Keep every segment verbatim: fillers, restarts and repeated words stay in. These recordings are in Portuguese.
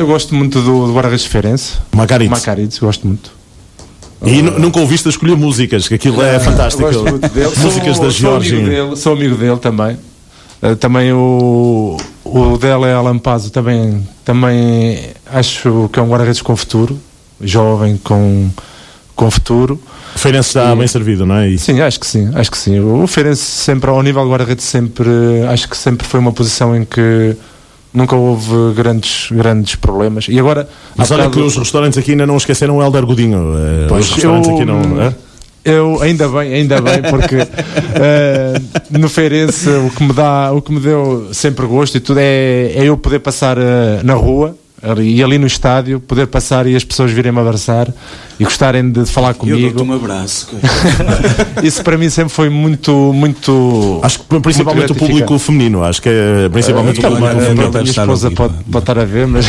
eu gosto muito do, do guarda-redes de Feirense. Macarides. Macarides, gosto muito. E uh, nunca ouviste a escolher músicas, que aquilo é uh, fantástico. Gosto muito dele. Músicas sou, da Geórgia. Sou amigo dele, sou amigo dele também. Uh, também o, o dele é Alan Pazzo, também, também acho que é um guarda-redes com futuro, jovem com, com futuro. O Feirense está e, bem servido, não é? E... Sim, acho que sim, acho que sim. O Feirense sempre, ao nível do guarda-redes, sempre, acho que sempre foi uma posição em que nunca houve grandes, grandes problemas. E agora, mas olha bocado... que os restaurantes aqui ainda não esqueceram o Hélder Godinho. Pois, os restaurantes eu, aqui não... É? Eu, ainda bem, ainda bem, porque uh, no Feirense o que me dá, o que me deu sempre gosto e tudo é, é eu poder passar uh, na rua e ali no estádio, poder passar e as pessoas virem-me abraçar e gostarem de falar comigo. Eu dou-te um abraço. Isso para mim sempre foi muito, muito... Acho que principalmente o público feminino, acho que é principalmente uh, o público também, feminino. A minha esposa pode, pode estar a ver, mas...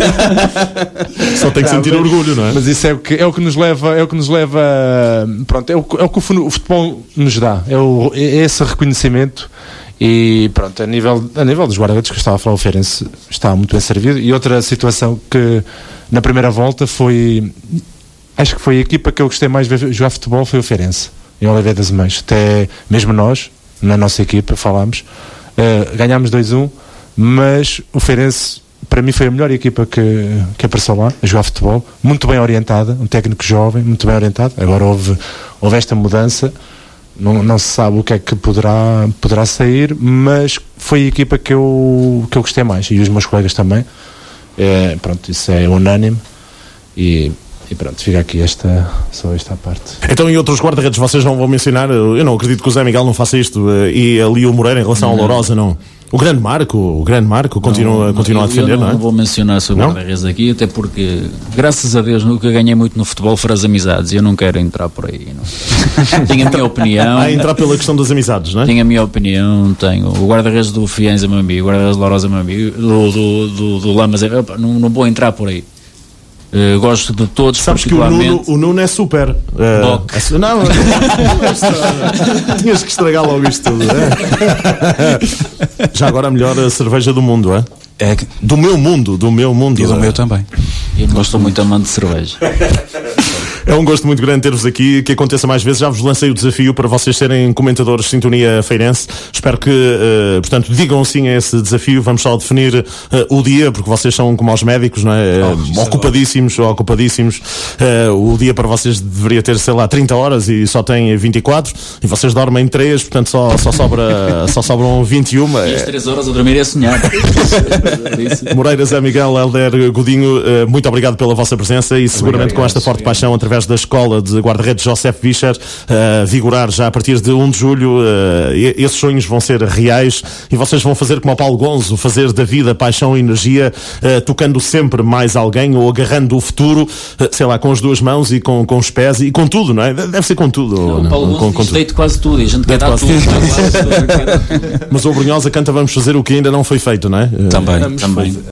Só tem que sentir não, mas, orgulho, não é? Mas isso é o que, é o que nos leva, é o que nos leva, pronto, é o, é o que o futebol nos dá, é, o, é esse reconhecimento. E pronto, a nível, a nível dos guarda-redes que eu estava a falar, o Feirense está muito bem servido. E outra situação que na primeira volta foi, acho que foi a equipa que eu gostei mais de ver jogar futebol, foi o Feirense, em Oliveira das Mães. Até mesmo nós, na nossa equipa, falámos, uh, ganhámos dois a um, mas o Feirense para mim foi a melhor equipa que, que apareceu lá a jogar futebol, muito bem orientada, um técnico jovem, muito bem orientado. Agora houve, houve esta mudança. Não, não se sabe o que é que poderá, poderá sair, mas foi a equipa que eu, que eu gostei mais, e os meus colegas também. É, pronto, isso é unânime e, e pronto, fica aqui esta, só esta parte. Então, e outros guarda-redes vocês não vão mencionar? Eu não acredito que o Zé Miguel não faça isto, e ali o Moreira em relação ao Lourosa, não? O grande Marco, o grande Marco continua, não, continua eu, a defender, eu não, não é? Não vou mencionar sobre o guarda-redes aqui, até porque, graças a Deus, o que eu ganhei muito no futebol foram as amizades, e eu não quero entrar por aí. Não. Tenho a minha opinião. Ah, entrar pela questão das amizades, não é? Tenho a minha opinião, tenho. O guarda-redes do Fienza é meu amigo, o guarda-redes do Lourosa é meu amigo, do, do, do, do Lamas é. Opa, não, não vou entrar por aí. Uh, gosto de todos. Sabes que o Nuno, o Nuno é super. Uh, é, não, tinhas que estragar logo isto tudo. É? Já agora a melhor cerveja do mundo, é? É do meu mundo, do meu mundo. E do é? meu também. Eu não sou muito amante de cerveja. É um gosto muito grande ter-vos aqui, que aconteça mais vezes. Já vos lancei o desafio para vocês serem comentadores de Sintonia Feirense. Espero que, uh, portanto, digam sim a esse desafio. Vamos só definir uh, o dia, porque vocês são como aos médicos, não é? Oh, ocupadíssimos, ocupadíssimos. Uh, o dia para vocês deveria ter, sei lá, trinta horas e só tem vinte e quatro. E vocês dormem três, portanto só, só, sobra, só sobram vinte e uma. E as três horas a dormir é sonhar. Moreira, Zé Miguel, Hélder Godinho, uh, muito obrigado pela vossa presença e seguramente com esta forte paixão através da Escola de Guarda-Redes Joseph Vischer, uh, vigorar já a partir de um de julho, uh, esses sonhos vão ser reais e vocês vão fazer como o Paulo Gonzo, fazer da vida paixão e energia, uh, tocando sempre mais alguém ou agarrando o futuro, uh, sei lá, com as duas mãos e com, com os pés e com tudo, não é? Deve ser com tudo. Não, não, o Paulo com, Gonzo deito quase tudo e a gente quer dar tudo. Mas o Brunhosa canta Vamos Fazer o que ainda não foi feito, não é? Também, também.